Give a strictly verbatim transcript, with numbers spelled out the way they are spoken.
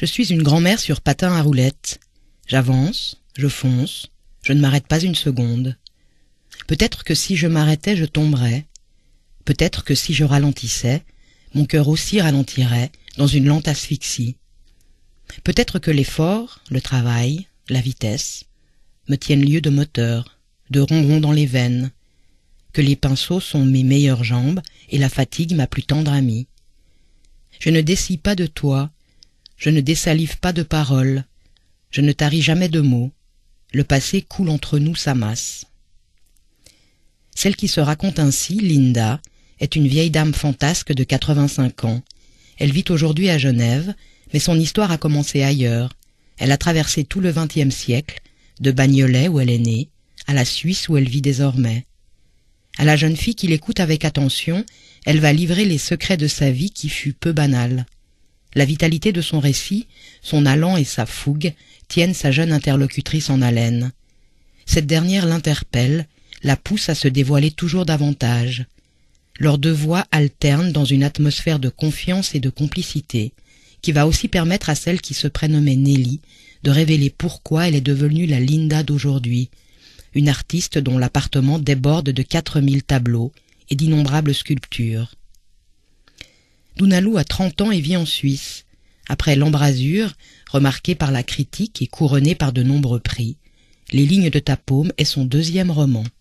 Je suis une grand-mère sur patins à roulettes. J'avance, je fonce, je ne m'arrête pas une seconde. Peut-être que si je m'arrêtais, je tomberais. Peut-être que si je ralentissais, mon cœur aussi ralentirait dans une lente asphyxie. Peut-être que l'effort, le travail, la vitesse me tiennent lieu de moteur, de ronron dans les veines, que les pinceaux sont mes meilleures jambes et la fatigue ma plus tendre amie. Je ne dessie pas de toi, je ne dessalive pas de paroles, je ne taris jamais de mots, le passé coule entre nous sa masse. Celle qui se raconte ainsi, Linda, est une vieille dame fantasque de quatre-vingt-cinq ans. Elle vit aujourd'hui à Genève, mais son histoire a commencé ailleurs. Elle a traversé tout le vingtième siècle, de Bagnolet où elle est née, à la Suisse où elle vit désormais. À la jeune fille qui l'écoute avec attention, elle va livrer les secrets de sa vie qui fut peu banale. La vitalité de son récit, son allant et sa fougue tiennent sa jeune interlocutrice en haleine. Cette dernière l'interpelle, la pousse à se dévoiler toujours davantage. Leurs deux voix alternent dans une atmosphère de confiance et de complicité, qui va aussi permettre à celle qui se prénommait Nelly de révéler pourquoi elle est devenue la Linda d'aujourd'hui, une artiste dont l'appartement déborde de quatre mille tableaux et d'innombrables sculptures. Dunalou a trente ans et vit en Suisse. Après L'Embrasure, remarquée par la critique et couronnée par de nombreux prix, Les lignes de ta paume est son deuxième roman.